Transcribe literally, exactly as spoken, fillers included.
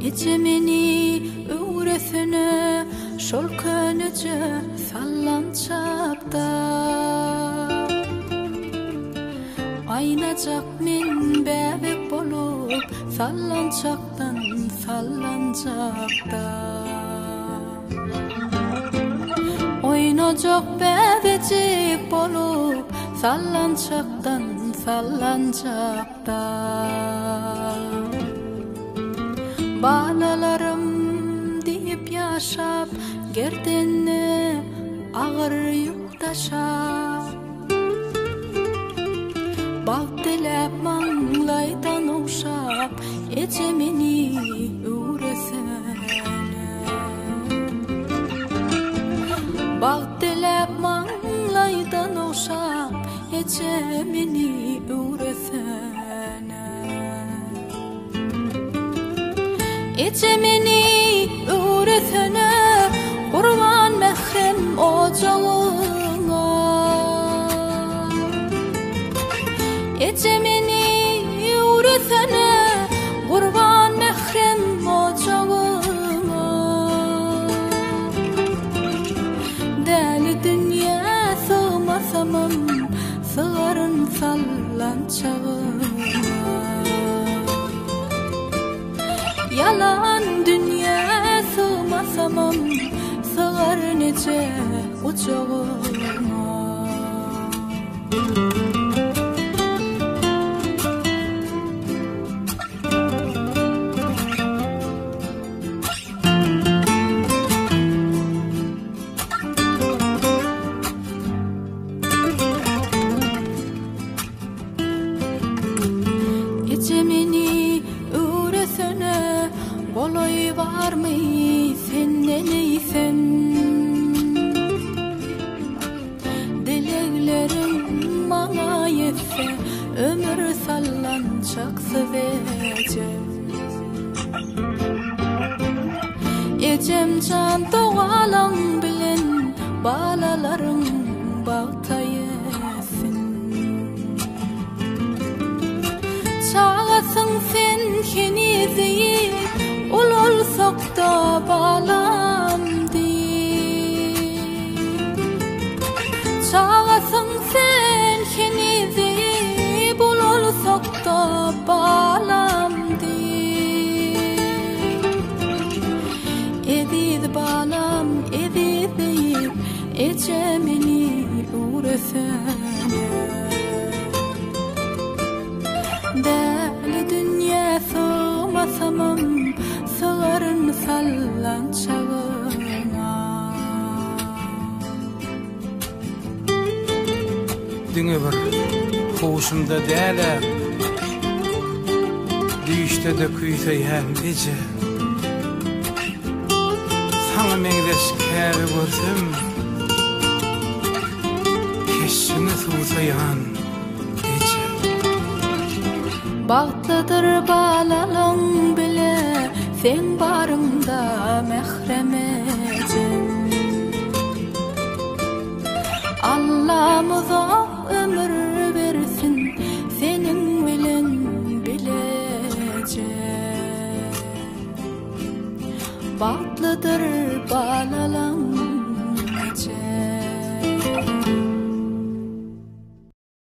Ece meni öğretene şol könece sallançakta Aynacak min bebek bolup sallançaktan sallançakta Oynacak bebecik bolup sallançaktan sallançakta Balalarım deyip yaşap gerdenine ağır yük taşap Bağ dilep manglaydan okşap Ece meni öğresene Bağ dilep manglaydan okşap Ece meni öğresene Ece meni öğretene kurban mehrem ocağına Ece meni öğretene kurban mehrem ocağına Deli dünya sığmasamam sığarın sallançağına Yalan dünya sığmasamam sığar nece uçağıma Ece meni öğresene Boloy var mı sen ne neysen Dileklerim bana yetse ömür sallanacak seveceğim Ecem can doğalan bilen balalarım bağta yesin Çağasın sen kenizi ol olsak da balam değil Çağasın sen kenizi bul olsak da balam değil Edid balam edid deyip Ece meni öğresene Deli dünya sığmasamam sığarın sallançağına Düňe bir hoşumda däler Düýşde de küýseýän Ece Saňa meňdeş käbi görsem Keşini suwsaýan Ece Bagtlydyr balalaň bile sen barında mehrem ecem Allah'ımıza ömür versin senin bilen bilecek Bagtlydyr